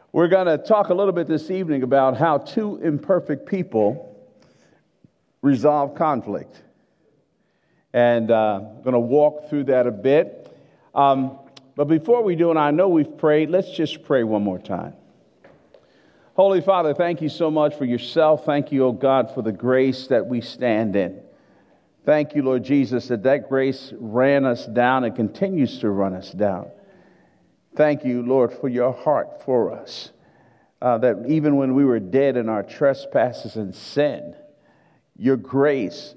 We're going to talk a little bit this evening about how two imperfect people resolve conflict. And I'm going to walk through that a bit. But before we do, and I know we've prayed, let's just pray one more time. Holy Father, thank you so much for yourself. Thank you, oh God, for the grace that we stand in. Thank you, Lord Jesus, that grace ran us down and continues to run us down. Thank you, Lord, for your heart for us, that even when we were dead in our trespasses and sin, your grace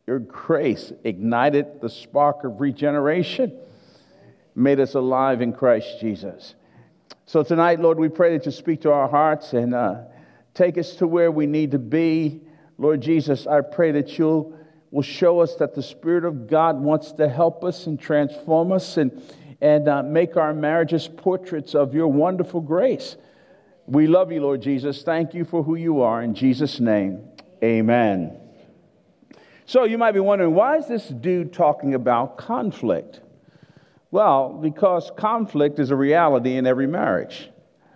ignited the spark of regeneration, made us alive in Christ Jesus. So tonight, Lord, we pray that you speak to our hearts and take us to where we need to be. Lord Jesus, I pray that you will show us that the Spirit of God wants to help us and transform us and make our marriages portraits of your wonderful grace. We love you, Lord Jesus. Thank you for who you are. In Jesus' name, amen. So you might be wondering, why is this dude talking about conflict? Well, because conflict is a reality in every marriage.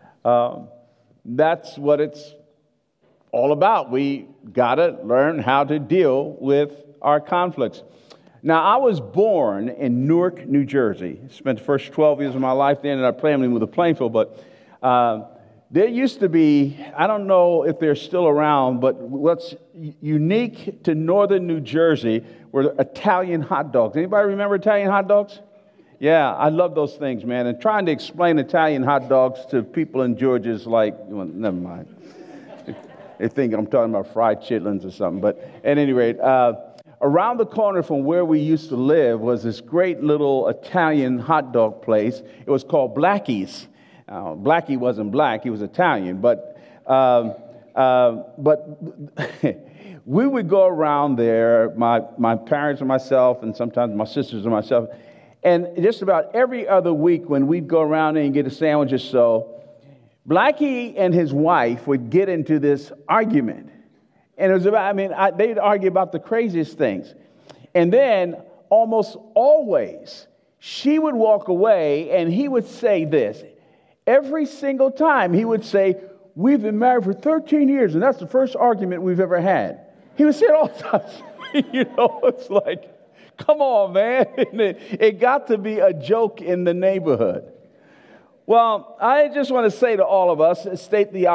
That's what it's all about. We got to learn how to deal with our conflicts. Now, I was born in Newark, New Jersey. Spent the first 12 years of my life there, ended up playing with a Plainfield. But there used to be, I don't know if they're still around, but what's unique to northern New Jersey were Italian hot dogs. Anybody remember Italian hot dogs? Yeah, I love those things, man. And trying to explain Italian hot dogs to people in Georgia is like, well, never mind. They think I'm talking about fried chitlins or something. But at any rate, around the corner from where we used to live was this great little Italian hot dog place. It was called Blackie's. Blackie wasn't black, he was Italian. But we would go around there, my parents and myself, and sometimes my sisters and myself, and just about every other week when we'd go around there and get a sandwich or so, Blackie and his wife would get into this argument. And it was about, they'd argue about the craziest things. And then almost always, she would walk away and he would say this. Every single time he would say, "We've been married for 13 years, and that's the first argument we've ever had." He would say it all the time. It's like, come on, man. It got to be a joke in the neighborhood. Well, I just want to say to all of us, state the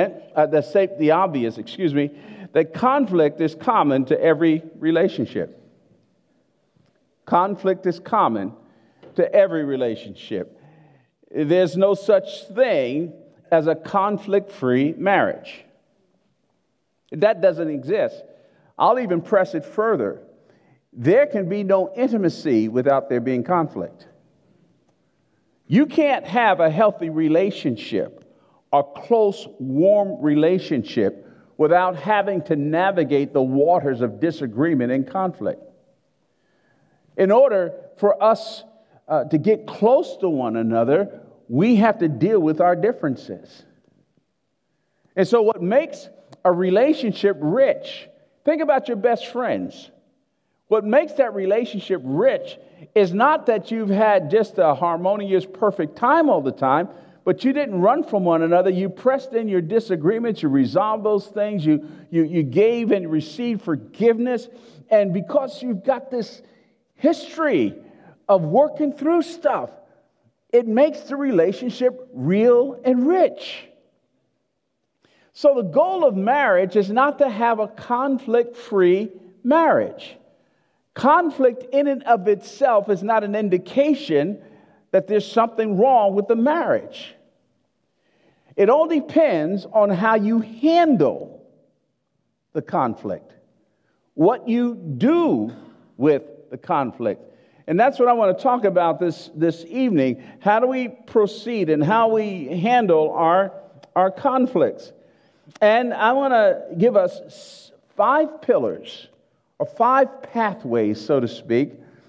obvious, that conflict is common to every relationship. Conflict is common to every relationship. There's no such thing as a conflict-free marriage. That doesn't exist. I'll even press it further. There can be no intimacy without there being conflict. You can't have a healthy relationship, a close, warm relationship, without having to navigate the waters of disagreement and conflict. In order for us to get close to one another, we have to deal with our differences. And so what makes a relationship rich, think about your best friends. What makes that relationship rich is not that you've had just a harmonious, perfect time all the time, but you didn't run from one another. You pressed in your disagreements. You resolved those things. You gave and received forgiveness. And because you've got this history of working through stuff, it makes the relationship real and rich. So the goal of marriage is not to have a conflict-free marriage. Conflict in and of itself is not an indication that there's something wrong with the marriage. It all depends on how you handle the conflict, what you do with the conflict. And that's what I want to talk about this evening. How do we proceed and how we handle our conflicts? And I want to give us 5 pillars or 5 pathways, so to speak,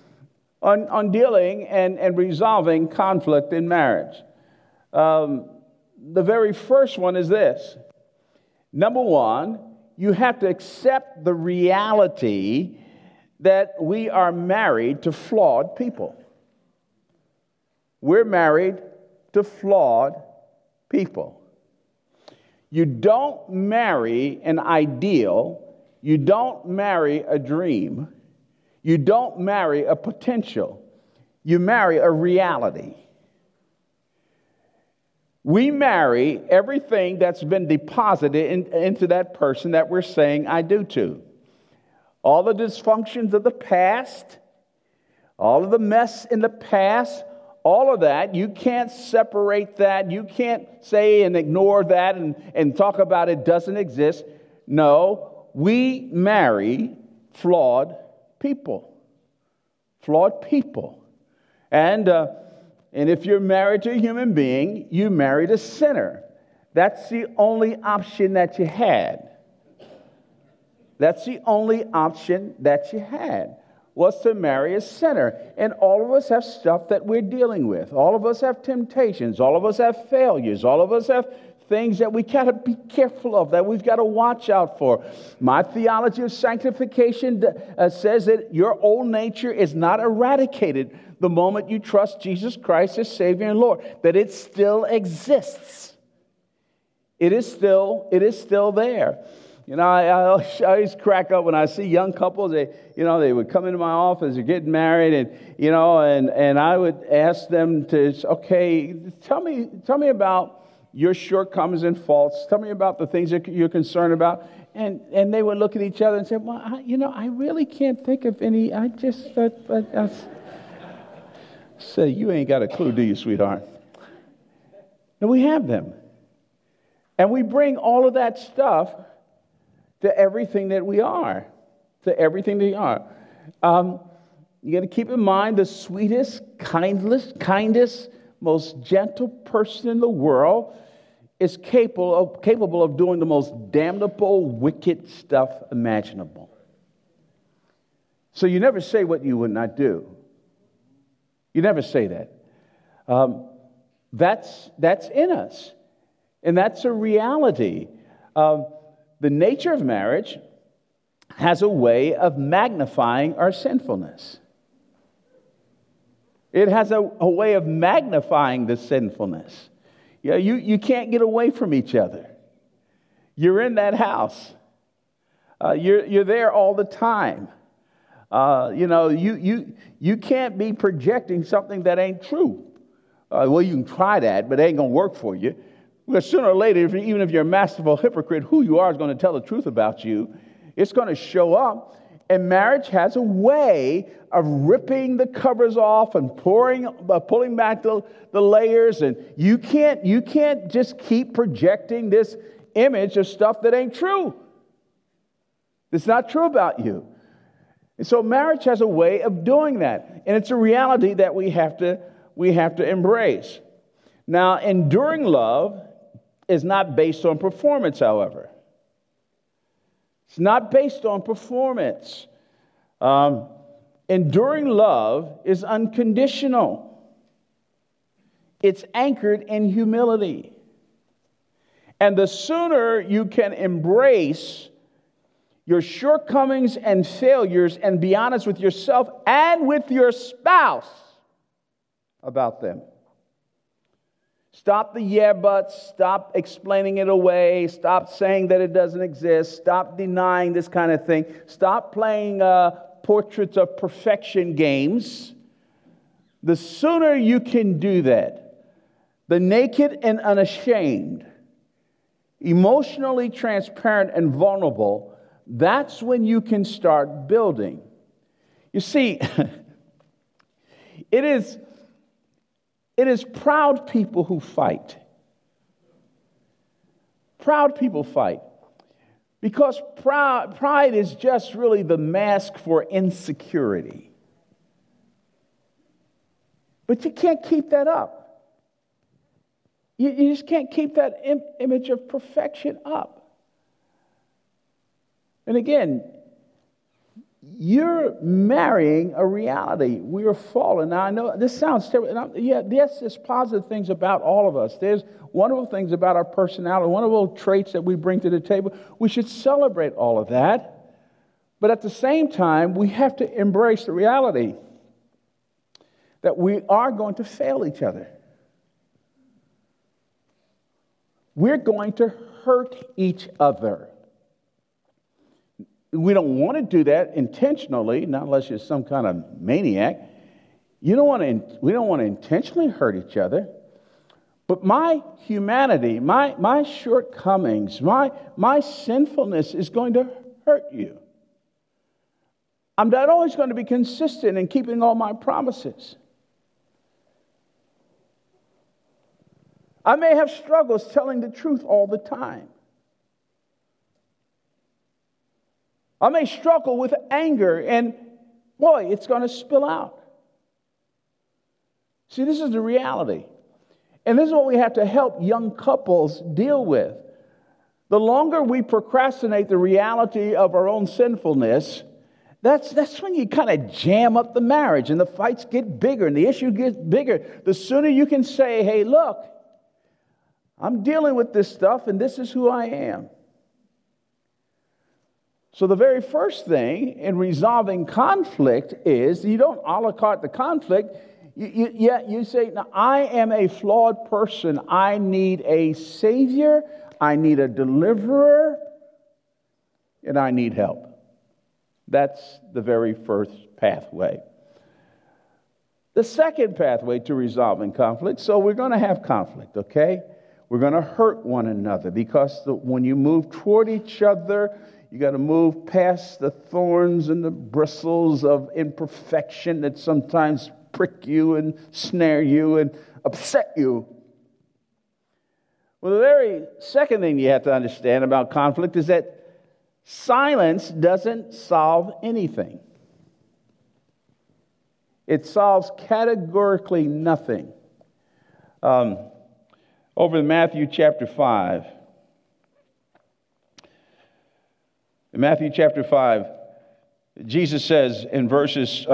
on dealing and resolving conflict in marriage. The very first one is this. Number 1, you have to accept the reality that we are married to flawed people. We're married to flawed people. You don't marry an ideal. You don't marry a dream. You don't marry a potential. You marry a reality. We marry everything that's been deposited into that person that we're saying I do to. All the dysfunctions of the past, all of the mess in the past, all of that, you can't separate that. You can't say and ignore that and talk about it doesn't exist. No, we marry flawed people. Flawed people. And if you're married to a human being, you married a sinner. That's the only option that you had. That's the only option that you had, was to marry a sinner. And all of us have stuff that we're dealing with. All of us have temptations. All of us have failures. All of us have things that we got to be careful of, that we've got to watch out for. My theology of sanctification says that your old nature is not eradicated the moment you trust Jesus Christ as Savior and Lord, that it still exists. It is still there. You know, I always crack up when I see young couples. They would come into my office, they're getting married, and I would ask them to, okay, tell me about your shortcomings and faults. Tell me about the things that you're concerned about. And they would look at each other and say, well, I really can't think of any. I say, you ain't got a clue, do you, sweetheart? No, we have them. And we bring all of that stuff to everything that we are. To everything that we are. You got to keep in mind the sweetest, kindest, most gentle person in the world is capable of doing the most damnable, wicked stuff imaginable. So you never say what you would not do. You never say that. That's in us. And that's a reality. The nature of marriage has a way of magnifying our sinfulness. It has a way of magnifying the sinfulness. You can't get away from each other. You're in that house. You're there all the time. You can't be projecting something that ain't true. Well, you can try that, but it ain't going to work for you. Because sooner or later, even if you're a masterful hypocrite, who you are is going to tell the truth about you. It's going to show up. And marriage has a way of ripping the covers off and pulling back the layers. And you can't just keep projecting this image of stuff that ain't true. It's not true about you. And so marriage has a way of doing that. And it's a reality that we have to embrace. Now, enduring love is not based on performance, however. It's not based on performance. Enduring love is unconditional. It's anchored in humility. And the sooner you can embrace your shortcomings and failures and be honest with yourself and with your spouse about them. Stop the yeah buts. Stop explaining it away. Stop saying that it doesn't exist. Stop denying this kind of thing. Stop playing portraits of perfection games. The sooner you can do that, the naked and unashamed, emotionally transparent and vulnerable, that's when you can start building. You see, it is proud people who fight. Proud people fight. Because pride is just really the mask for insecurity. But you can't keep that up. You just can't keep that image of perfection up. And again, you're marrying a reality. We are fallen. Now, I know this sounds terrible. Yes, there's positive things about all of us. There's wonderful things about our personality, wonderful traits that we bring to the table. We should celebrate all of that. But at the same time, we have to embrace the reality that we are going to fail each other. We're going to hurt each other. We don't want to do that intentionally, not unless you're some kind of maniac. We don't want to intentionally hurt each other. But my humanity, my shortcomings, my sinfulness is going to hurt you. I'm not always going to be consistent in keeping all my promises. I may have struggles telling the truth all the time. I may struggle with anger, and boy, it's going to spill out. See, this is the reality. And this is what we have to help young couples deal with. The longer we procrastinate the reality of our own sinfulness, that's when you kind of jam up the marriage and the fights get bigger and the issue gets bigger. The sooner you can say, hey, look, I'm dealing with this stuff and this is who I am. So the very first thing in resolving conflict is you don't a la carte the conflict. You say, now, I am a flawed person. I need a Savior. I need a deliverer. And I need help. That's the very first pathway. The second pathway to resolving conflict, so we're going to have conflict, okay? We're going to hurt one another because when you move toward each other, you got to move past the thorns and the bristles of imperfection that sometimes prick you and snare you and upset you. Well, the very second thing you have to understand about conflict is that silence doesn't solve anything. It solves categorically nothing. Over in Matthew chapter 5. In Matthew chapter 5, Jesus says in verses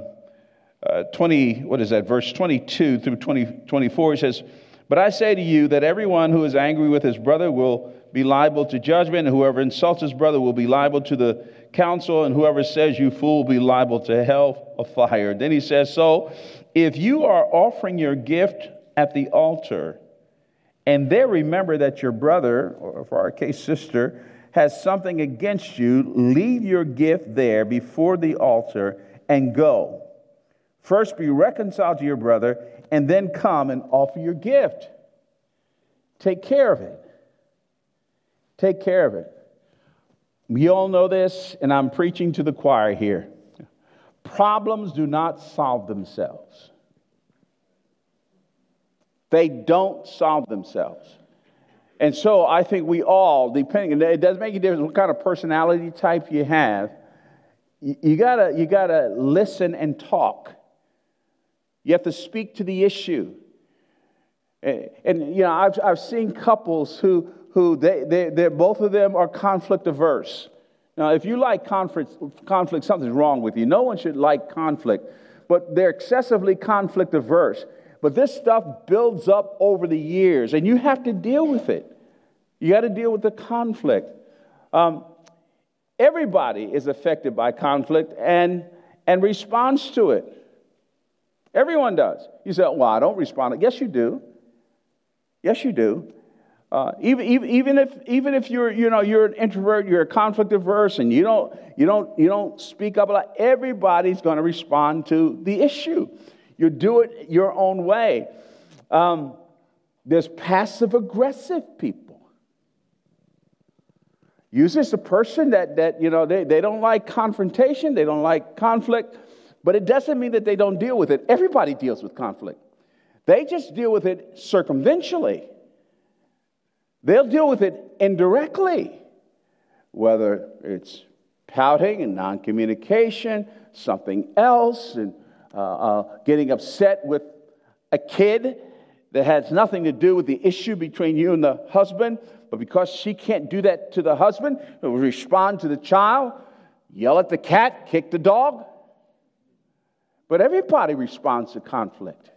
22 through 24, he says, "But I say to you that everyone who is angry with his brother will be liable to judgment, and whoever insults his brother will be liable to the council, and whoever says you fool will be liable to hell of fire." Then he says, so if you are offering your gift at the altar, and there remember that your brother, or for our case sister, has something against you, leave your gift there before the altar and go. First be reconciled to your brother, and then come and offer your gift. Take care of it. Take care of it. We all know this, and I'm preaching to the choir here. Problems do not solve themselves. They don't solve themselves. And so I think we all, depending, it doesn't make a difference what kind of personality type you have, you gotta listen and talk. You have to speak to the issue. And you know, I've seen couples who they're both of them are conflict averse. Now, if you like conflict, something's wrong with you. No one should like conflict, but they're excessively conflict averse. But this stuff builds up over the years, and you have to deal with it. You got to deal with the conflict. Everybody is affected by conflict and responds to it. Everyone does. You say, "Well, I don't respond." Yes, you do. Yes, you do. Even if you're an introvert, you're a conflict averse, and you don't speak up a lot. Everybody's going to respond to the issue. You do it your own way. There's passive aggressive people. Usually it's a person that they don't like confrontation, they don't like conflict, but it doesn't mean that they don't deal with it. Everybody deals with conflict. They just deal with it circumventionally. They'll deal with it indirectly, whether it's pouting and non-communication, something else, and getting upset with a kid that has nothing to do with the issue between you and the husband, but because she can't do that to the husband, it will respond to the child, yell at the cat, kick the dog. But everybody responds to conflict.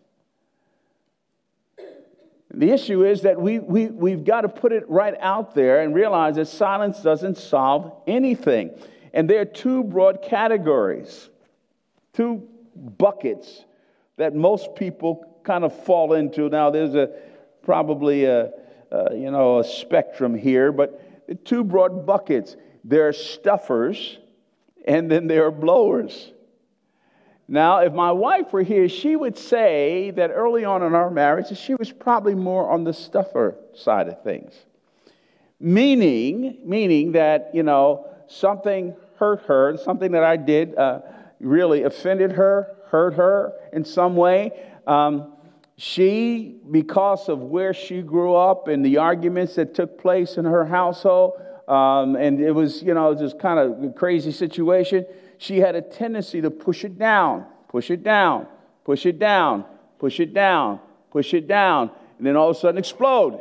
The issue is that we've got to put it right out there and realize that silence doesn't solve anything. And there are two broad categories, two buckets that most people kind of fall into. Now, there's probably a a spectrum here, but two broad buckets. There are stuffers, and then there are blowers. Now, if my wife were here, she would say that early on in our marriage, she was probably more on the stuffer side of things. Meaning that, something hurt her, something that I did really offended her, hurt her in some way. She, because of where she grew up and the arguments that took place in her household, and it was, just kind of a crazy situation, she had a tendency to push it down, push it down, push it down, push it down, push it down, and then all of a sudden explode.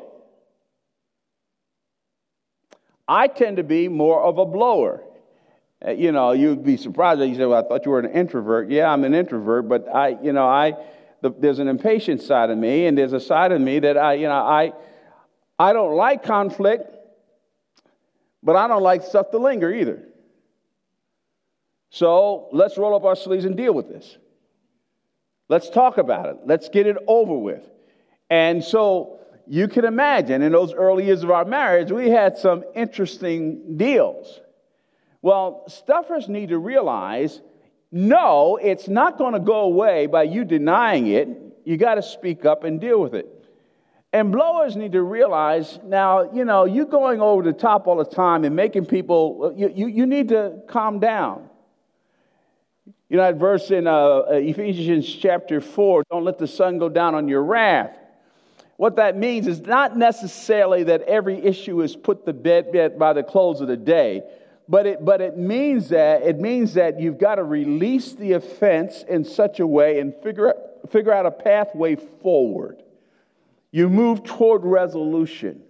I tend to be more of a blower. You'd be surprised that you say, well, I thought you were an introvert. Yeah, I'm an introvert, but there's an impatient side of me, and there's a side of me that I don't like conflict, but I don't like stuff to linger either. So let's roll up our sleeves and deal with this. Let's talk about it. Let's get it over with. And so you can imagine in those early years of our marriage, we had some interesting deals. Well, stuffers need to realize, no, it's not going to go away by you denying it. You got to speak up and deal with it. And blowers need to realize, now, you going over the top all the time and making people, you need to calm down. That verse in Ephesians chapter 4, don't let the sun go down on your wrath. What that means is not necessarily that every issue is put to bed by the close of the day, but it means that you've got to release the offense in such a way and figure out a pathway forward. You move toward resolution.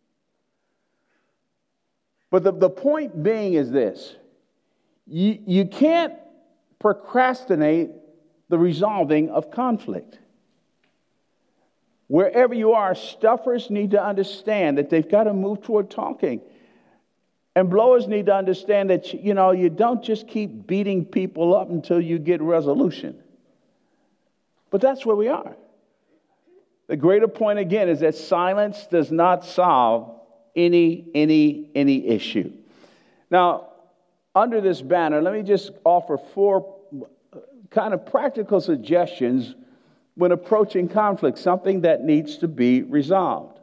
But the point being is this: you can't procrastinate the resolving of conflict. Wherever you are, stuffers need to understand that they've got to move toward talking. And blowers need to understand that, you don't just keep beating people up until you get resolution. But that's where we are. The greater point, again, is that silence does not solve any issue. Now, under this banner, let me just offer 4 kind of practical suggestions when approaching conflict, something that needs to be resolved.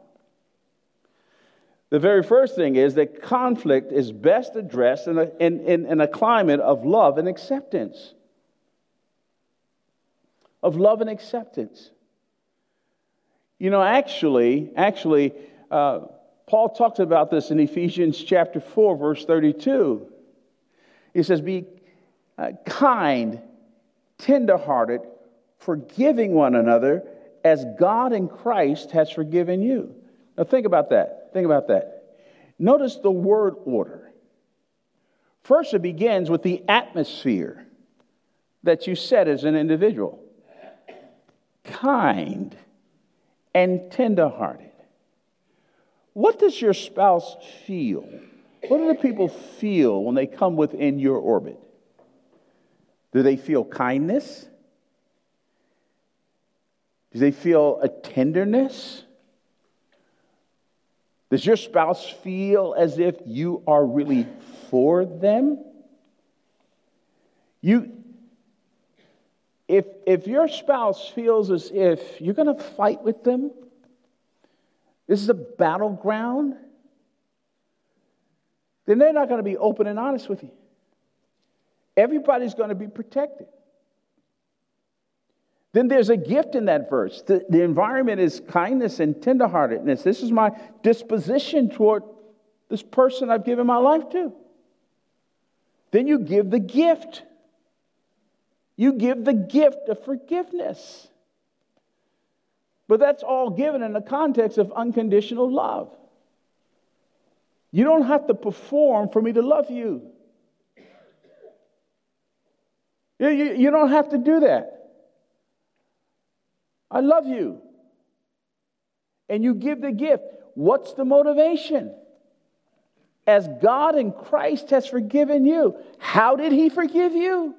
The very first thing is that conflict is best addressed in a climate of love and acceptance. Of love and acceptance. Actually, Paul talks about this in Ephesians chapter 4, verse 32. He says, be kind, tenderhearted, forgiving one another as God in Christ has forgiven you. Now think about that. Notice the word order. First, it begins with the atmosphere that you set as an individual. Kind and tenderhearted. What does your spouse feel? What do the people feel when they come within your orbit? Do they feel kindness? Do they feel a tenderness? Does your spouse feel as if you are really for them? If your spouse feels as if you're going to fight with them, this is a battleground, then they're not going to be open and honest with you. Everybody's going to be protected. Then there's a gift in that verse. The environment is kindness and tenderheartedness. This is my disposition toward this person I've given my life to. Then you give the gift. You give the gift of forgiveness. But that's all given in the context of unconditional love. You don't have to perform for me to love you. You don't have to do that. I love you. And you give the gift. What's the motivation? As God in Christ has forgiven you. How did He forgive you?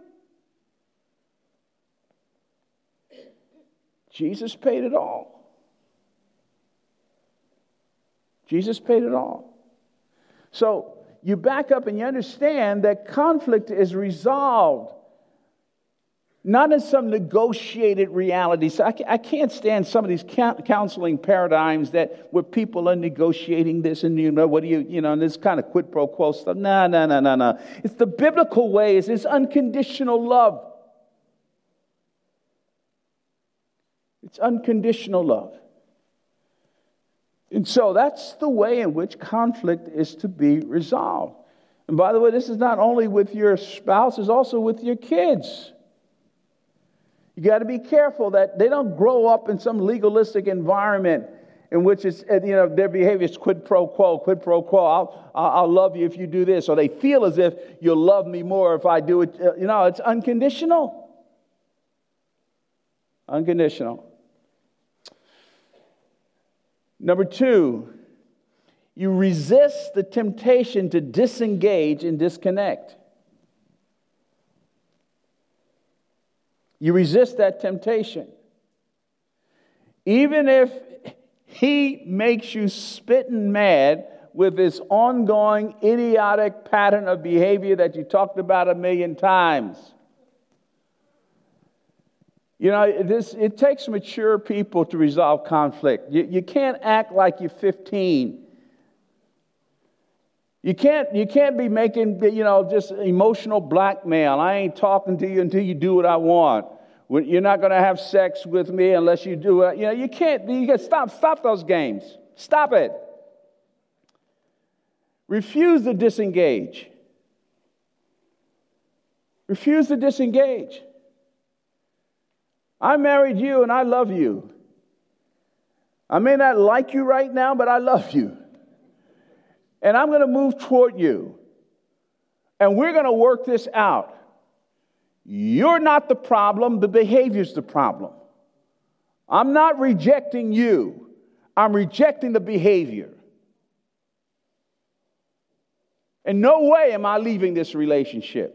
Jesus paid it all. Jesus paid it all. So you back up and you understand that conflict is resolved, not in some negotiated reality. So I can't stand some of these counseling paradigms where people are negotiating this and, what do and this kind of quid pro quo stuff. No. It's the biblical ways. It's unconditional love. It's unconditional love. And so that's the way in which conflict is to be resolved. And by the way, this is not only with your spouse, it's also with your kids. You got to be careful that they don't grow up in some legalistic environment in which it's, their behavior is quid pro quo, quid pro quo. I'll love you if you do this. Or they feel as if you'll love me more if I do it. It's unconditional. Unconditional. Number 2, you resist the temptation to disengage and disconnect. You resist that temptation. Even if he makes you spitting mad with this ongoing idiotic pattern of behavior that you talked about 1,000,000 times. It takes mature people to resolve conflict. You can't act like you're 15. You can't be making, just emotional blackmail. I ain't talking to you until you do what I want. You're not going to have sex with me unless you do it. You can't. You got to stop those games. Stop it. Refuse to disengage. Refuse to disengage. I married you and I love you. I may not like you right now, but I love you. And I'm going to move toward you. And we're going to work this out. You're not the problem. The behavior's the problem. I'm not rejecting you. I'm rejecting the behavior. In no way am I leaving this relationship.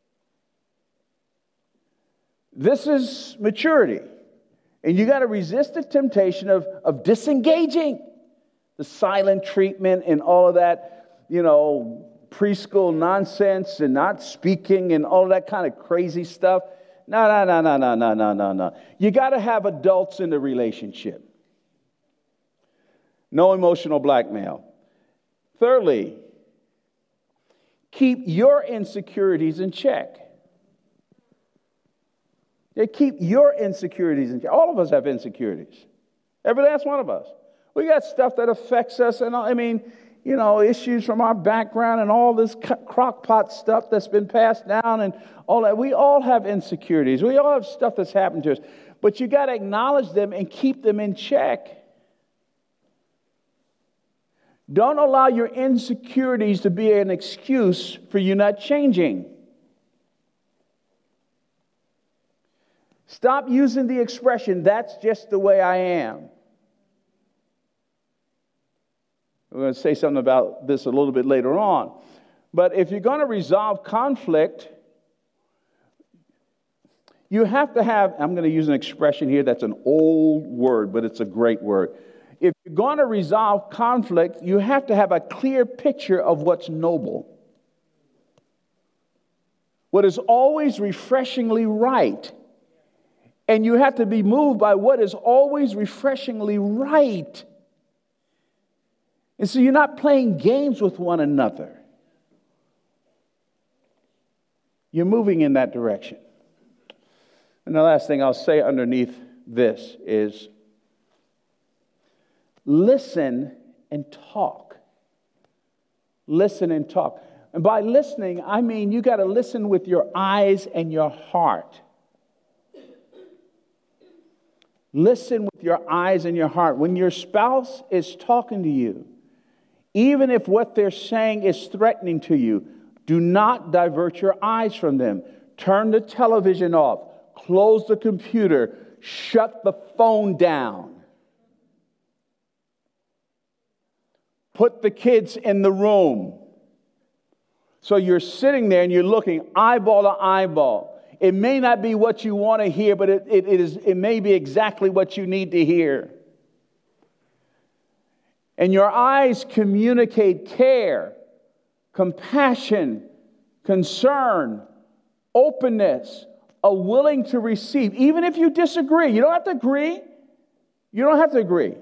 This is maturity. And you got to resist the temptation of disengaging. The silent treatment and all of that, preschool nonsense and not speaking and all that kind of crazy stuff. No. You got to have adults in the relationship. No emotional blackmail. Thirdly, keep your insecurities in check. Keep your insecurities in check. All of us have insecurities. Every last one of us. We got stuff that affects us, and issues from our background and all this crockpot stuff that's been passed down and all that. We all have insecurities. We all have stuff that's happened to us. But you got to acknowledge them and keep them in check. Don't allow your insecurities to be an excuse for you not changing. Stop using the expression, that's just the way I am. We're going to say something about this a little bit later on. But if you're going to resolve conflict, you have to have, I'm going to use an expression here that's an old word, but it's a great word. If you're going to resolve conflict, you have to have a clear picture of what's noble. What is always refreshingly right. And you have to be moved by what is always refreshingly right. And so you're not playing games with one another. You're moving in that direction. And the last thing I'll say underneath this is listen and talk. Listen and talk. And by listening, I mean you got to listen with your eyes and your heart. Listen with your eyes and your heart. When your spouse is talking to you, even if what they're saying is threatening to you, do not divert your eyes from them. Turn the television off. Close the computer. Shut the phone down. Put the kids in the room. So you're sitting there and you're looking eyeball to eyeball. It may not be what you want to hear, but it may be exactly what you need to hear. And your eyes communicate care, compassion, concern, openness, a willing to receive. Even if you disagree, you don't have to agree. You don't have to agree.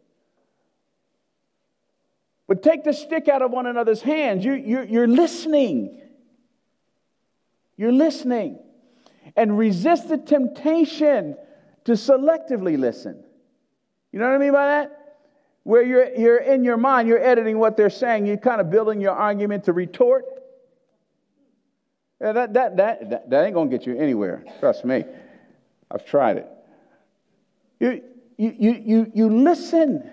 But take the stick out of one another's hands. You're listening. You're listening. And resist the temptation to selectively listen. You know what I mean by that? Where you're in your mind, you're editing what they're saying, you're kind of building your argument to retort. Yeah, that ain't going to get you anywhere. Trust me. I've tried it. You listen.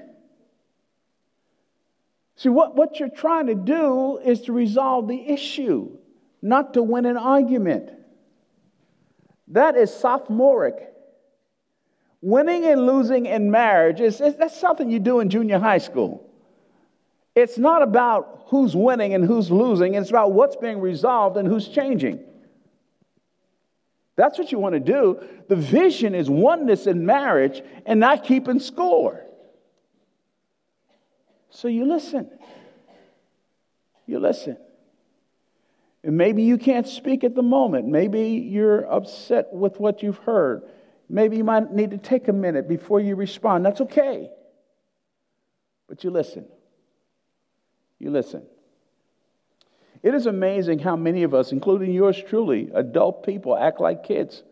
See, what you're trying to do is to resolve the issue, not to win an argument. That is sophomoric. Winning and losing in marriage, that's something you do in junior high school. It's not about who's winning and who's losing. It's about what's being resolved and who's changing. That's what you want to do. The vision is oneness in marriage and not keeping score. So you listen. You listen. And maybe you can't speak at the moment. Maybe you're upset with what you've heard. Maybe you might need to take a minute before you respond. That's okay. But you listen. You listen. It is amazing how many of us, including yours truly, adult people, act like kids.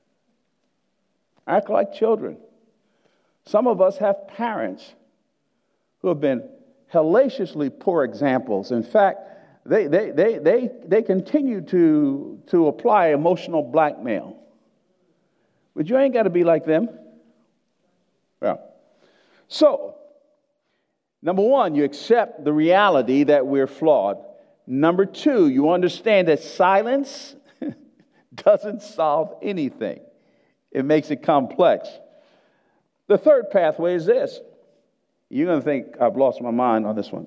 Act like children. Some of us have parents who have been hellaciously poor examples. In fact, they continue to apply emotional blackmail. But you ain't got to be like them. Well, so, number one, you accept the reality that we're flawed. Number two, you understand that silence doesn't solve anything. It makes it complex. The third pathway is this. You're going to think I've lost my mind on this one.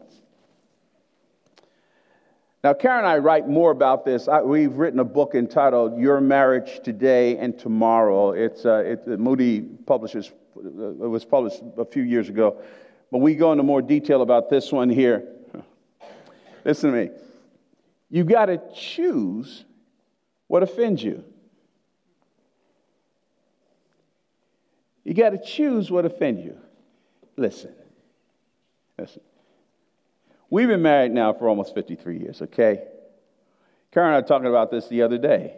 Now, Karen and I write more about this. We've written a book entitled Your Marriage Today and Tomorrow. It's Moody Publishers. It was published a few years ago. But we go into more detail about this one here. Listen to me. You got to choose what offends you. You got to choose what offends you. Listen. We've been married now for almost 53 years, okay? Karen and I were talking about this the other day.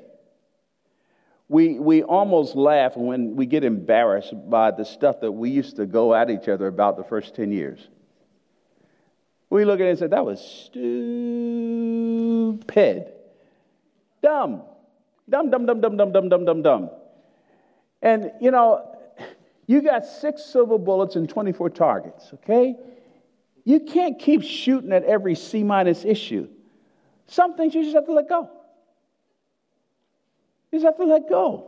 We almost laugh when we get embarrassed by the stuff that we used to go at each other about the first 10 years. We look at it and say, that was stupid. Dumb. Dumb. And, you know, you got 6 silver bullets and 24 targets, okay? You can't keep shooting at every C- issue. Some things you just have to let go. You just have to let go.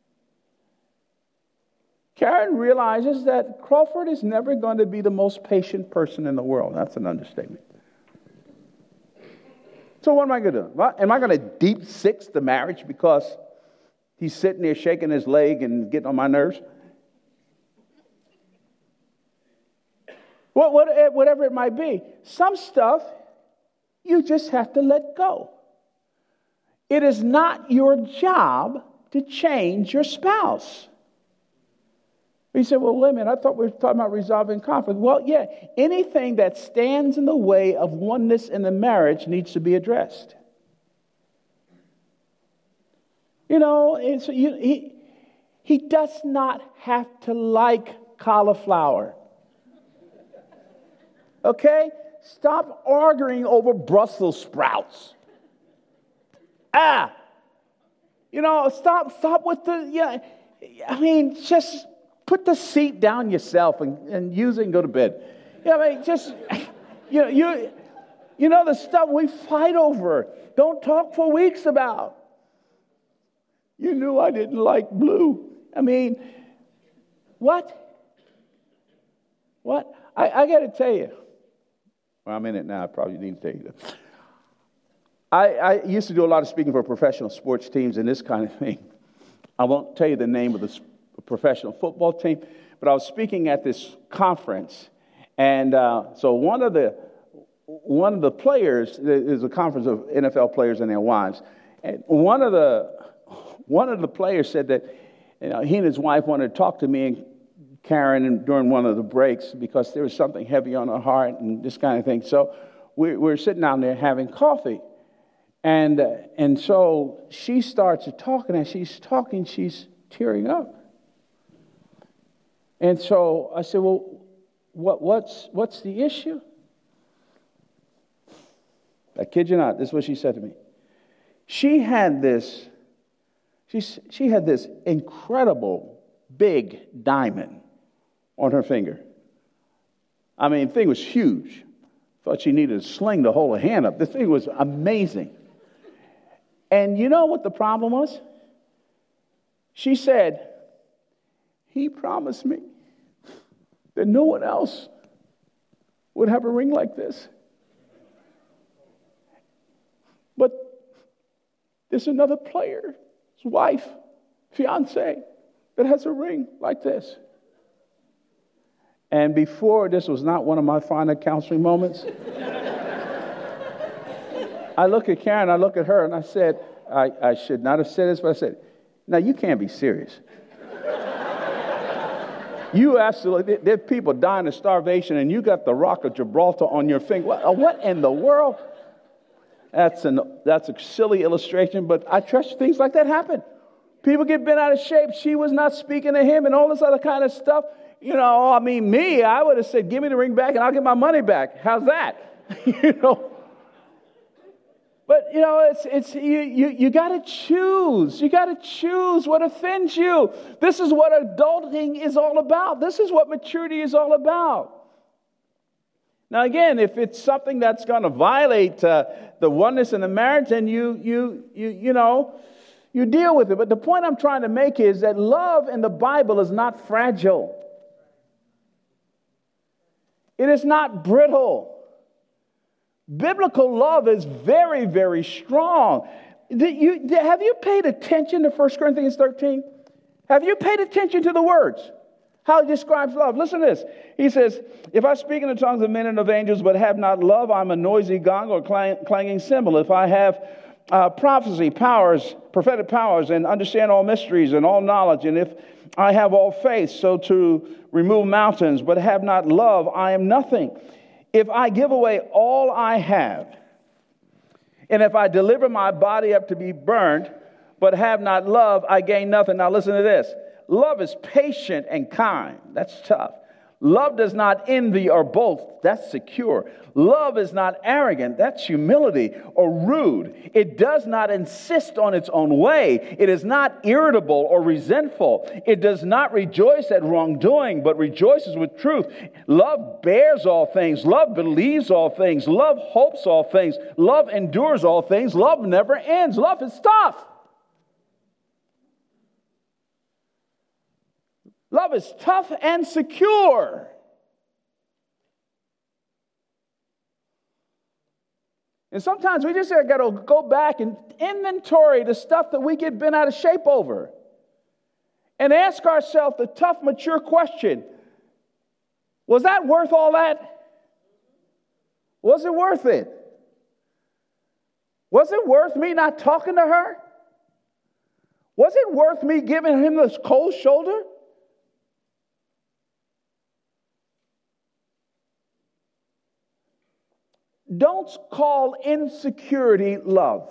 Karen realizes that Crawford is never going to be the most patient person in the world. That's an understatement. So what am I going to do? Am I going to deep six the marriage because he's sitting there shaking his leg and getting on my nerves? Whatever it might be. Some stuff you just have to let go. It is not your job to change your spouse. You say, well, wait a minute, I thought we were talking about resolving conflict. Well, yeah, anything that stands in the way of oneness in the marriage needs to be addressed. You know, he does not have to like cauliflower. Okay? Stop arguing over Brussels sprouts. You know, stop with just put the seat down yourself and use it and go to bed. You know the stuff we fight over. Don't talk for weeks about. You knew I didn't like blue. What? I got to tell you. Well, I'm in it now. I probably need to tell you that. I used to do a lot of speaking for professional sports teams and this kind of thing. I won't tell you the name of the professional football team, but I was speaking at this conference, And so one of the players, there's a conference of NFL players and their wives, and one of the players said that he and his wife wanted to talk to me and Karen during one of the breaks because there was something heavy on her heart and this kind of thing. So we're sitting down there having coffee. And so she starts talking, and she's talking, she's tearing up. And so I said, well, what's the issue? I kid you not, this is what she said to me. She had this incredible big diamond on her finger. I mean, the thing was huge. Thought she needed a sling to hold her hand up. This thing was amazing. And you know what the problem was? She said, he promised me that no one else would have a ring like this. But there's another player's wife, fiance, that has a ring like this. And before, this was not one of my final counseling moments. I look at Karen, I look at her, and I said, I should not have said this, but I said, now you can't be serious. You absolutely, there are people dying of starvation, and you got the Rock of Gibraltar on your finger. What in the world? That's a silly illustration, but I trust things like that happen. People get bent out of shape. She was not speaking to him and all this other kind of stuff. I would have said, give me the ring back and I'll get my money back. How's that? But, it's you got to choose. You got to choose what offends you. This is what adulting is all about. This is what maturity is all about. Now, again, if it's something that's going to violate the oneness in the marriage, then you deal with it. But the point I'm trying to make is that love in the Bible is not fragile. It is not brittle. Biblical love is very, very strong. Have you paid attention to 1 Corinthians 13? Have you paid attention to the words? How he describes love. Listen to this. He says, if I speak in the tongues of men and of angels, but have not love, I'm a noisy gong or clanging cymbal. If I have prophecy, powers, prophetic powers, and understand all mysteries and all knowledge, and if I have all faith, so to remove mountains, but have not love, I am nothing. If I give away all I have, and if I deliver my body up to be burned, but have not love, I gain nothing. Now listen to this. Love is patient and kind. That's tough. Love does not envy or boast. That's secure. Love is not arrogant. That's humility or rude. It does not insist on its own way. It is not irritable or resentful. It does not rejoice at wrongdoing, but rejoices with truth. Love bears all things. Love believes all things. Love hopes all things. Love endures all things. Love never ends. Love is tough. Love is tough and secure. And sometimes we just got to go back and inventory the stuff that we get bent out of shape over. And ask ourselves the tough, mature question. Was that worth all that? Was it worth it? Was it worth me not talking to her? Was it worth me giving him this cold shoulder? Don't call insecurity love.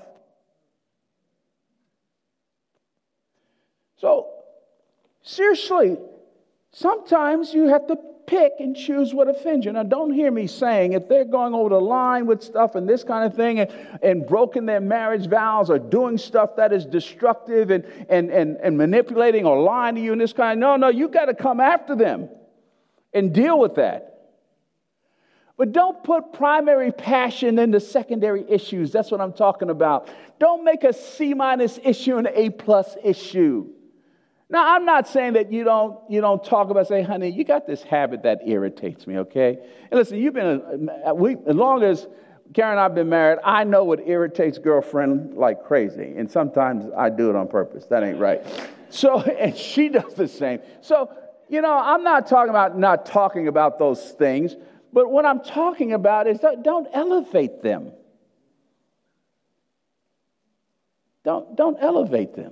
So, seriously, sometimes you have to pick and choose what offends you. Now, don't hear me saying if they're going over the line with stuff and this kind of thing and broken their marriage vows or doing stuff that is destructive and manipulating or lying to you and this kind of, no, you got to come after them and deal with that. But don't put primary passion into secondary issues. That's what I'm talking about. Don't make a C- issue an A+ issue. Now, I'm not saying that you don't talk about, say, honey, you got this habit that irritates me, okay? And listen, as long as Karen and I have been married, I know what irritates girlfriend like crazy. And sometimes I do it on purpose. That ain't right. So, and she does the same. So, I'm not talking about those things. But what I'm talking about is don't elevate them. Don't elevate them.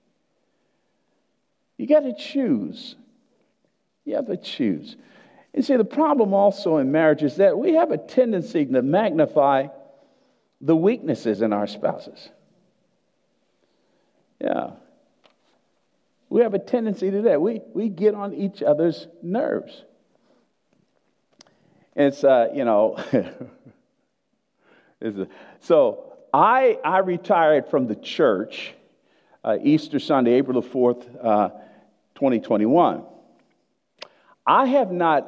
You got to choose. You have to choose. And see, the problem also in marriage is that we have a tendency to magnify the weaknesses in our spouses. Yeah. We have a tendency to that. We get on each other's nerves. It's, so I retired from the church Easter Sunday, April the 4th, 2021. I have not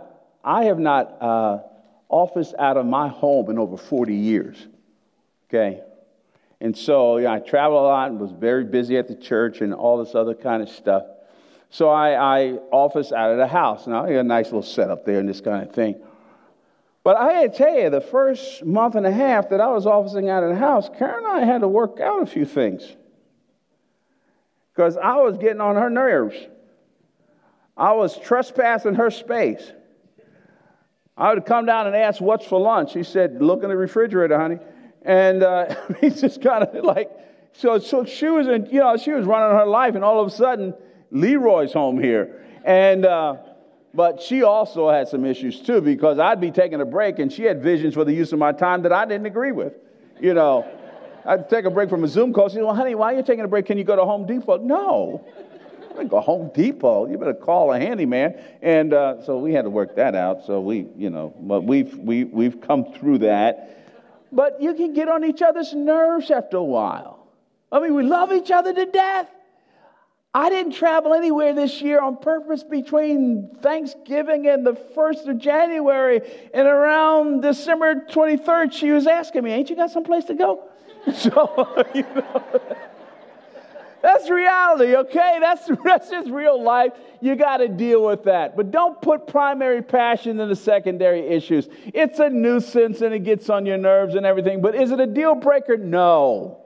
officed out of my home in over 40 years. Okay? And so I traveled a lot and was very busy at the church and all this other kind of stuff. So I office out of the house. Now, I got a nice little setup there and this kind of thing. But I had to tell you, the first month and a half that I was officing out of the house, Karen and I had to work out a few things. Because I was getting on her nerves. I was trespassing her space. I would come down and ask, what's for lunch? He said, look in the refrigerator, honey. And he's just kind of like, so she was she was running her life, and all of a sudden, Leroy's home here. And but she also had some issues too, because I'd be taking a break and she had visions for the use of my time that I didn't agree with. I'd take a break from a Zoom call. She said, well, honey, why are you taking a break? Can you go to Home Depot? No. I don't go to Home Depot. You better call a handyman. And so we had to work that out. So but we've come through that. But you can get on each other's nerves after a while. I mean, we love each other to death. I didn't travel anywhere this year on purpose between Thanksgiving and the 1st of January. And around December 23rd, she was asking me, ain't you got someplace to go? So, that's reality, okay? That's just real life. You got to deal with that. But don't put primary passion in the secondary issues. It's a nuisance and it gets on your nerves and everything. But is it a deal breaker? No.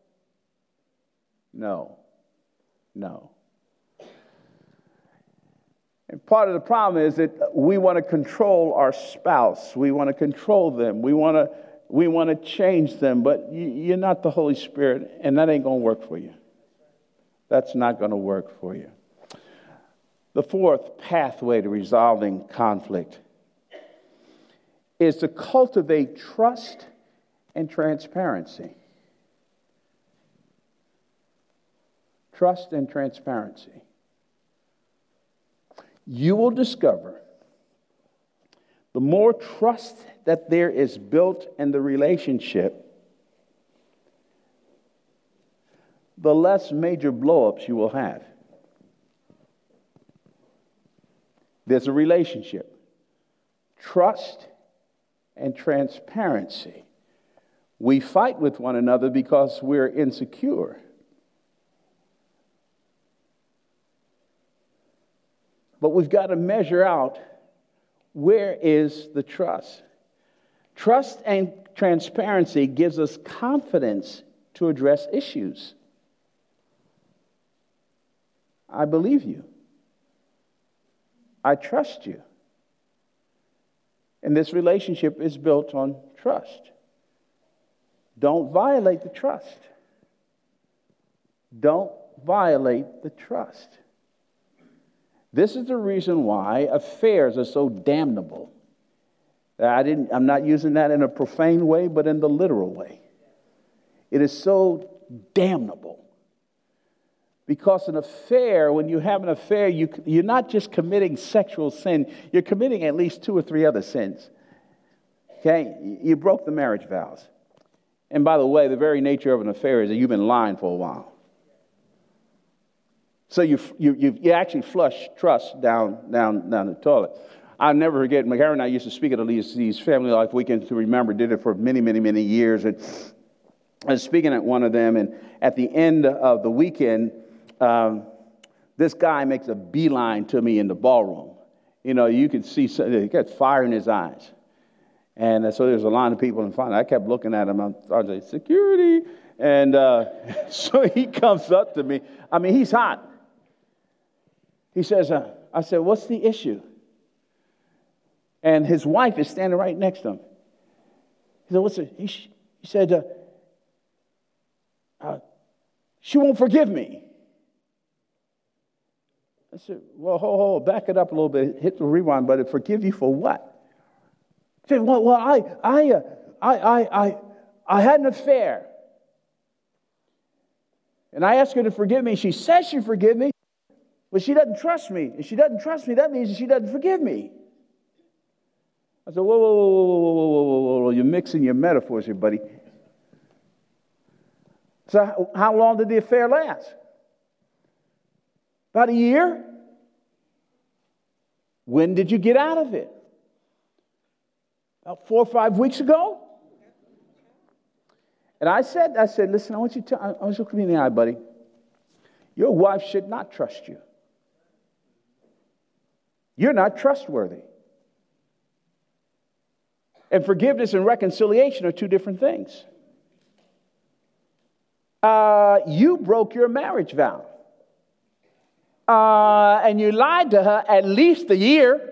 And part of the problem is that we want to control our spouse. We want to control them. We want to change them. But you're not the Holy Spirit, and that ain't going to work for you. That's not going to work for you. The fourth pathway to resolving conflict is to cultivate trust and transparency. Trust and transparency. You will discover the more trust that there is built in the relationship, the less major blow-ups you will have. There's a relationship. Trust and transparency. We fight with one another because we're insecure. But we've got to measure out, where is the trust? Trust and transparency gives us confidence to address issues. I believe you. I trust you. And this relationship is built on trust. Don't violate the trust. Don't violate the trust. This is the reason why affairs are so damnable. I'm not using that in a profane way, but in the literal way. It is so damnable. Because an affair, when you have an affair, you're not just committing sexual sin, you're committing at least 2 or 3 other sins. Okay? You broke the marriage vows. And by the way, the very nature of an affair is that you've been lying for a while. So you actually flush trust down the toilet. I'll never forget, McCarran and I used to speak at these family life weekends to remember, did it for many, many, many years. And I was speaking at one of them, and at the end of the weekend, this guy makes a beeline to me in the ballroom. You could see, he got fire in his eyes. And so there's a line of people in front. I kept looking at him. I was like, security. And so he comes up to me. I mean, he's hot. He says, I said, what's the issue? And his wife is standing right next to him. He said, what's it? He said, she won't forgive me. I said, well, hold, back it up a little bit, hit the rewind button. Forgive you for what? He said, well, I had an affair. And I asked her to forgive me. She says she forgive me, but she doesn't trust me. If she doesn't trust me, that means she doesn't forgive me. I said, whoa. You're mixing your metaphors here, buddy. So how long did the affair last? About a year? When did you get out of it? About 4 or 5 weeks ago? And I said, listen, I want you to look me in the eye, buddy. Your wife should not trust you. You're not trustworthy. And forgiveness and reconciliation are two different things. You broke your marriage vow. And you lied to her at least a year.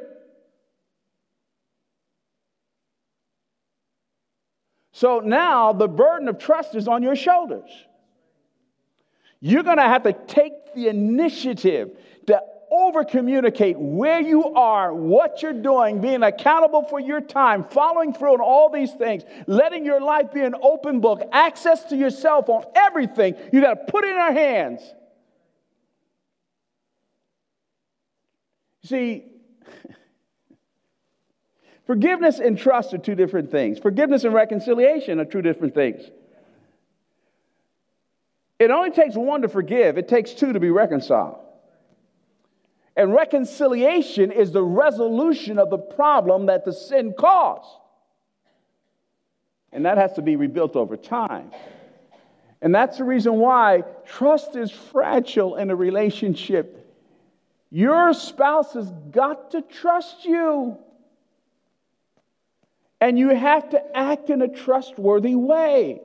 So now the burden of trust is on your shoulders. You're going to have to take the initiative to over-communicate where you are, what you're doing, being accountable for your time, following through on all these things, letting your life be an open book, access to your cell phone, everything. You got to put it in our hands. See, forgiveness and trust are two different things. Forgiveness and reconciliation are two different things. It only takes one to forgive. It takes two to be reconciled. And reconciliation is the resolution of the problem that the sin caused. And that has to be rebuilt over time. And that's the reason why trust is fragile in a relationship. Your spouse has got to trust you. And you have to act in a trustworthy way.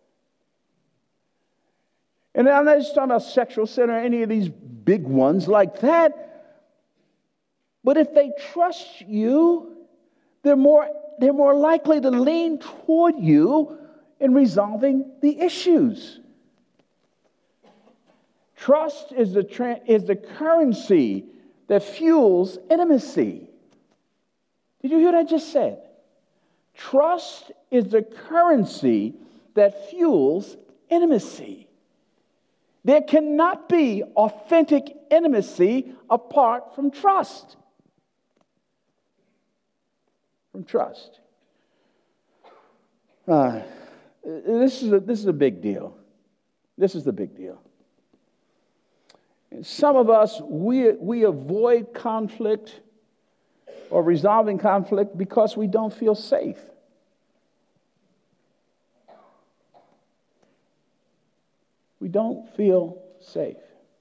And I'm not just talking about sexual sin or any of these big ones like that. But if they trust you, they're more likely to lean toward you in resolving the issues. Trust is the currency that fuels intimacy. Did you hear what I just said? Trust is the currency that fuels intimacy. There cannot be authentic intimacy apart from trust. From trust. This is a big deal. This is the big deal. And some of us, we avoid conflict or resolving conflict because we don't feel safe. We don't feel safe.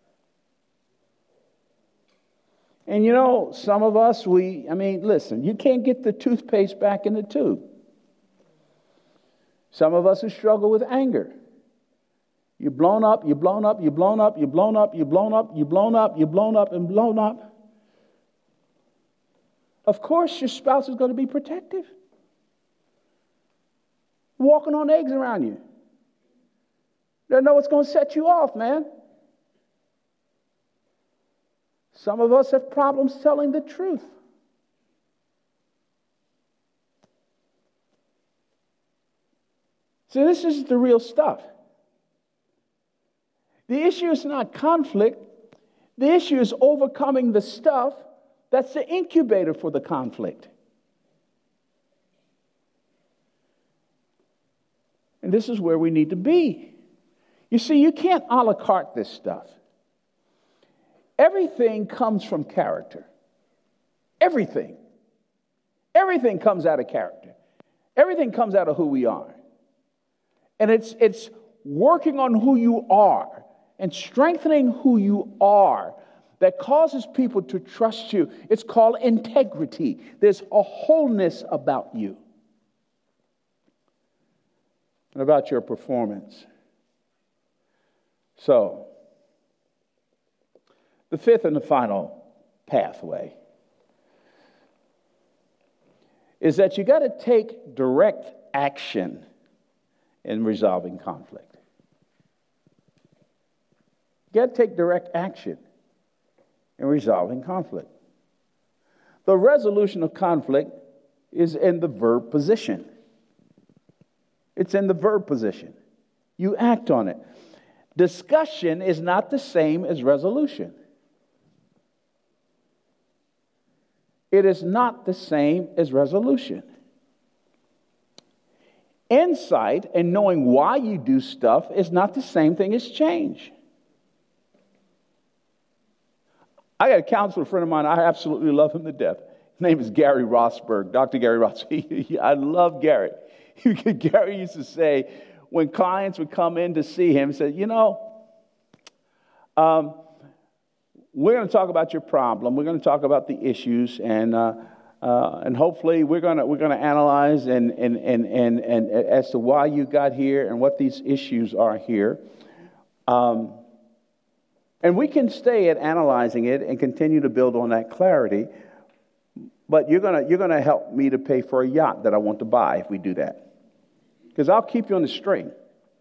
And you know, some of us, listen, you can't get the toothpaste back in the tube. Some of us who struggle with anger. You're blown up, you're blown up, you're blown up, you're blown up, you're blown up, you're blown up, you're blown up and blown up. Of course, your spouse is going to be protective. Walking on eggs around you. They know what's going to set you off, man. Some of us have problems telling the truth. See, this is the real stuff. The issue is not conflict. The issue is overcoming the stuff that's the incubator for the conflict. And this is where we need to be. You see, you can't a la carte this stuff. Everything comes from character. Everything. Everything comes out of character. Everything comes out of who we are. And it's working on who you are and strengthening who you are that causes people to trust you. It's called integrity. There's a wholeness about you and about your performance. So, the fifth and the final pathway is that you got to take direct action in resolving conflict. You got to take direct action in resolving conflict. The resolution of conflict is in the verb position. It's in the verb position. You act on it. Discussion is not the same as resolution. It is not the same as resolution. Insight and knowing why you do stuff is not the same thing as change. I got a counselor friend of mine. I absolutely love him to death. His name is Gary Rosberg, Dr. Gary Rosberg. I love Gary. Gary used to say, when clients would come in to see him, he said, we're going to talk about your problem. We're going to talk about the issues, and hopefully we're going to analyze and as to why you got here and what these issues are here. And we can stay at analyzing it and continue to build on that clarity. But you're going to help me to pay for a yacht that I want to buy if we do that, because I'll keep you on the string.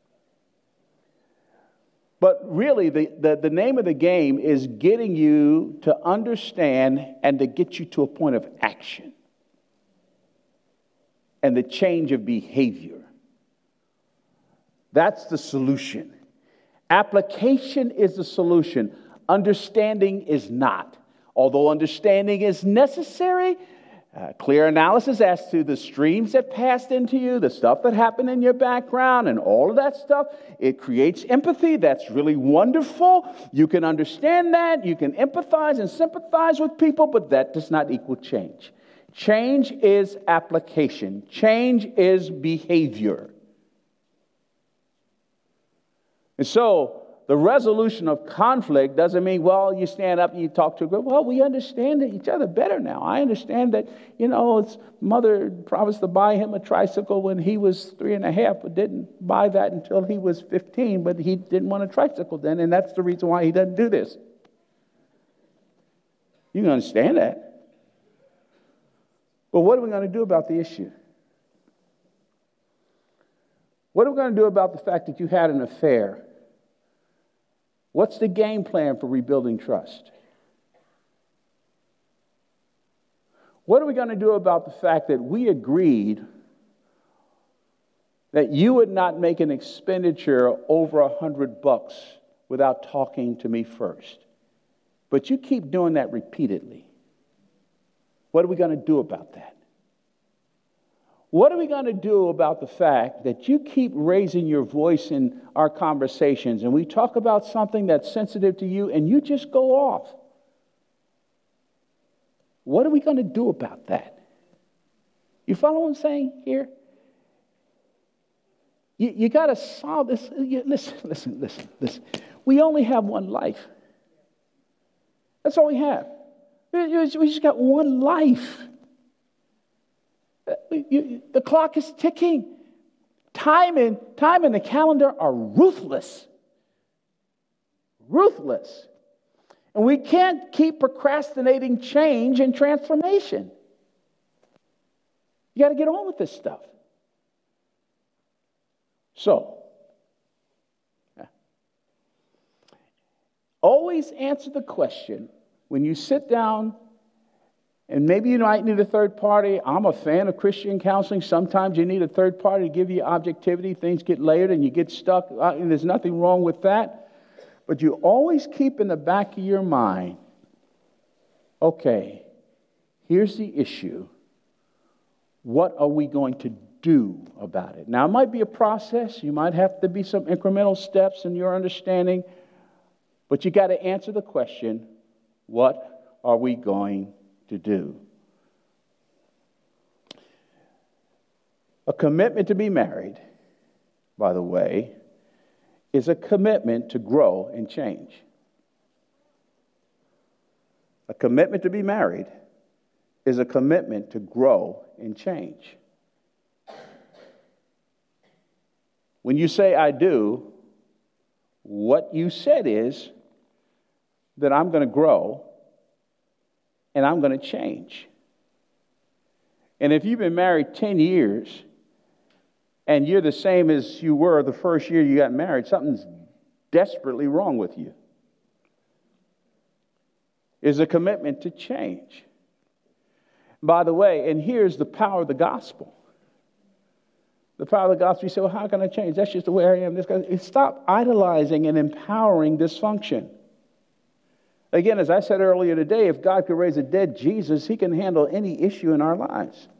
But really, the name of the game is getting you to understand and to get you to a point of action and the change of behavior. That's the solution. Application is the solution. Understanding is not. Although understanding is necessary, clear analysis as to the streams that passed into you, the stuff that happened in your background, and all of that stuff, it creates empathy. That's really wonderful. You can understand that. You can empathize and sympathize with people, but that does not equal change. Change is application. Change is behavior. And so, the resolution of conflict doesn't mean, well, you stand up and you talk to a group. Well, we understand each other better now. I understand that, his mother promised to buy him a tricycle when he was 3.5, but didn't buy that until he was 15, but he didn't want a tricycle then, and that's the reason why he doesn't do this. You can understand that. But what are we going to do about the issue? What are we going to do about the fact that you had an affair? What's the game plan for rebuilding trust? What are we going to do about the fact that we agreed that you would not make an expenditure over $100 without talking to me first? But you keep doing that repeatedly. What are we going to do about that? What are we going to do about the fact that you keep raising your voice in our conversations and we talk about something that's sensitive to you and you just go off? What are we going to do about that? You follow what I'm saying here? You got to solve this. Listen. We only have one life. That's all we have. We just got one life. The clock is ticking. Time and the calendar are ruthless. Ruthless. And we can't keep procrastinating change and transformation. You got to get on with this stuff. So, always answer the question when you sit down. And maybe you might need a third party. I'm a fan of Christian counseling. Sometimes you need a third party to give you objectivity. Things get layered and you get stuck. And there's nothing wrong with that. But you always keep in the back of your mind, okay, here's the issue. What are we going to do about it? Now, it might be a process. You might have to be some incremental steps in your understanding. But you got to answer the question, what are we going to do? A commitment to be married, by the way, is a commitment to grow and change. A commitment to be married is a commitment to grow and change. When you say I do, what you said is that I'm going to grow and I'm going to change. And if you've been married 10 years and you're the same as you were the first year you got married, something's desperately wrong with you. Is a commitment to change. By the way, and here's the power of the gospel. The power of the gospel, you say, well, how can I change? That's just the way I am. This guy, stop idolizing and empowering dysfunction. Again, as I said earlier today, if God could raise a dead Jesus, he can handle any issue in our lives.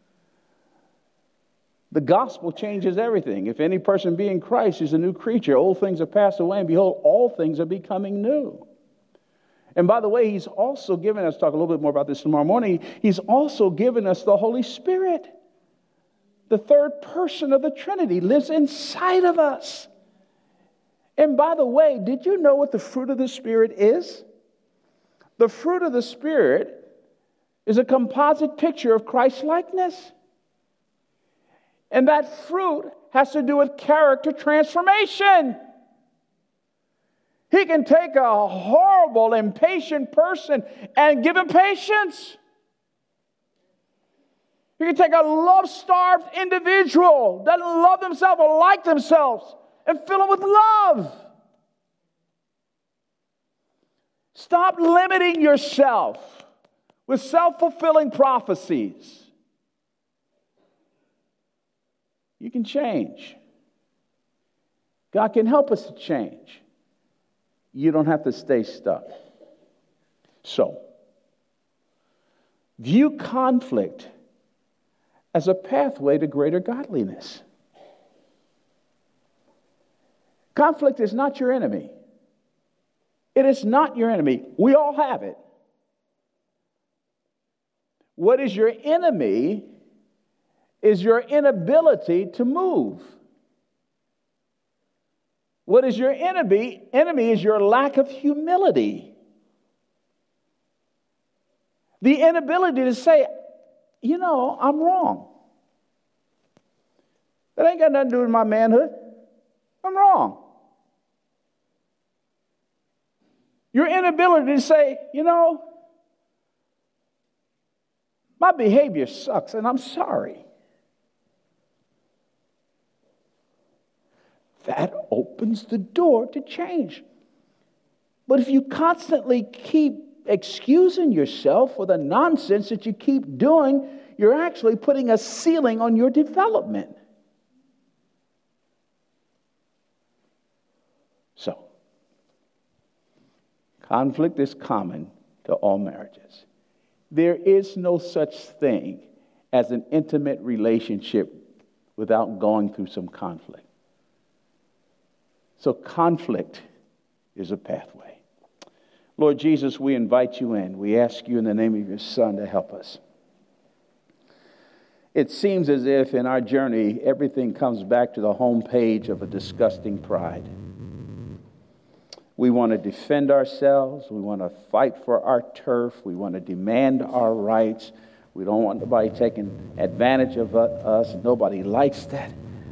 The gospel changes everything. If any person be in Christ is a new creature, old things are passed away, and behold, all things are becoming new. And by the way, he's also given us, talk a little bit more about this tomorrow morning, he's also given us the Holy Spirit. The third person of the Trinity lives inside of us. And by the way, did you know what the fruit of the Spirit is? The fruit of the Spirit is a composite picture of Christ's likeness. And that fruit has to do with character transformation. He can take a horrible, impatient person and give him patience. He can take a love-starved individual, doesn't love themselves or like themselves, and fill them with love. Stop limiting yourself with self-fulfilling prophecies. You can change. God can help us to change. You don't have to stay stuck. So, view conflict as a pathway to greater godliness. Conflict is not your enemy. It is not your enemy. We all have it. What is your enemy is your inability to move. What is your enemy? Enemy is your lack of humility. The inability to say, you know, I'm wrong. That ain't got nothing to do with my manhood. I'm wrong. Your inability to say, you know, my behavior sucks and I'm sorry. That opens the door to change. But if you constantly keep excusing yourself for the nonsense that you keep doing, you're actually putting a ceiling on your development. So, conflict is common to all marriages. There is no such thing as an intimate relationship without going through some conflict. So conflict is a pathway. Lord Jesus, we invite you in. We ask you in the name of your Son to help us. It seems as if in our journey, everything comes back to the home page of a disgusting pride. We want to defend ourselves. We want to fight for our turf. We want to demand our rights. We don't want nobody taking advantage of us. Nobody likes that.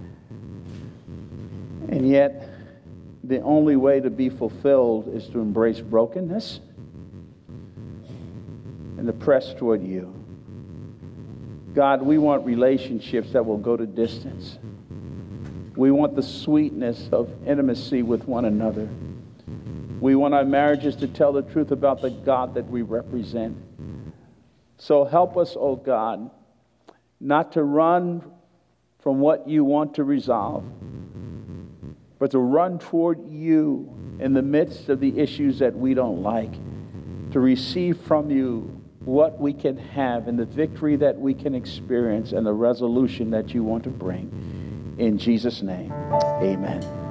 And yet, the only way to be fulfilled is to embrace brokenness and to press toward you. God, we want relationships that will go to distance. We want the sweetness of intimacy with one another. We want our marriages to tell the truth about the God that we represent. So help us, oh God, not to run from what you want to resolve, but to run toward you in the midst of the issues that we don't like, to receive from you what we can have and the victory that we can experience and the resolution that you want to bring. In Jesus' name, amen.